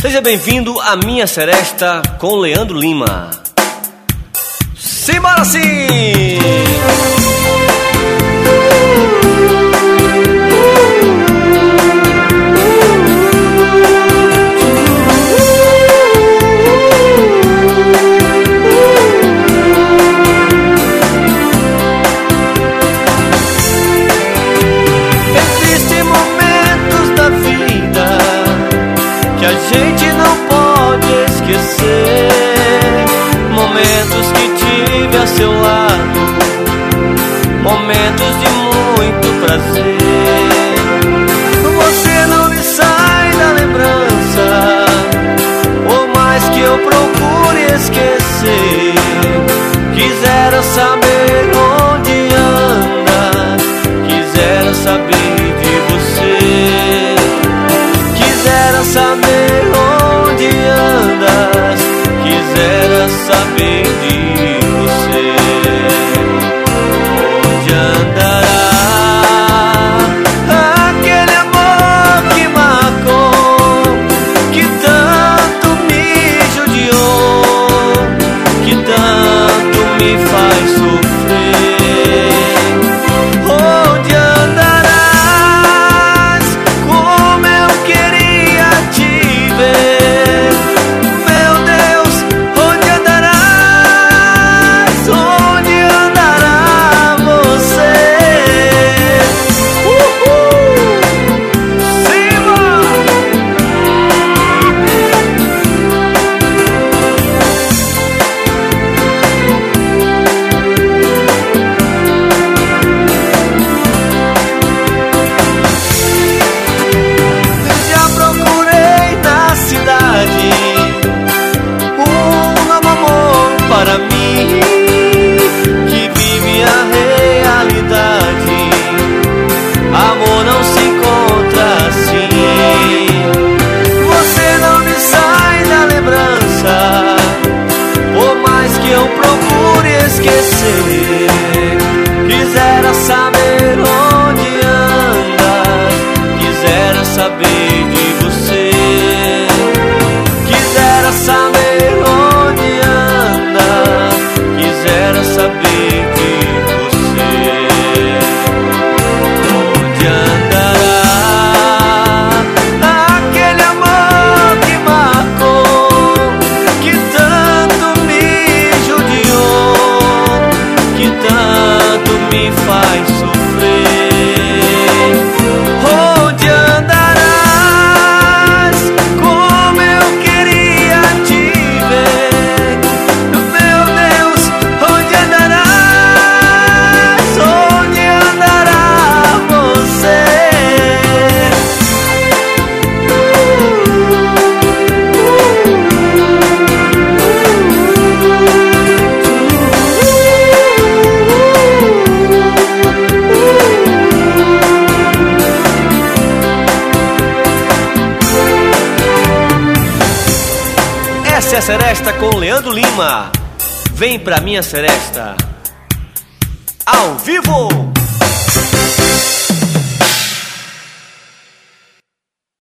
Seja bem-vindo à Minha Seresta com Leandro Lima. Simbora sim! Existem momentos da vida que a gente não pode esquecer, momentos que tive a seu lado, momentos de muito prazer. Você não me sai da lembrança, por mais que eu procure esquecer. Quisera saber onde anda, quisera saber de você. Quisera saber onde andas, quisera saber de você. Onde andará aquele amor que marcou, que tanto me judiou, que tanto me faz sofrer? Onde andarás? Como eu queria te ver. Meu Deus, onde andarás? Onde andará você? Cima! Já procurei na cidade um novo amor para mim, que vive a realidade. Amor não se encontra assim. Você não me sai da lembrança, por mais que eu procure esquecer. Quisera saber onde andas, quisera saber de você. Quisera saber onde andas, quisera saber de você. Onde andará aquele amor que marcou, que tanto me judiou, que tanto me faz sofrer? Onde andarás? Como eu queria te ver. Meu Deus, onde andarás? Onde andará você? Essa é a Seresta com Leandro Lima. Vem pra Minha Seresta ao vivo!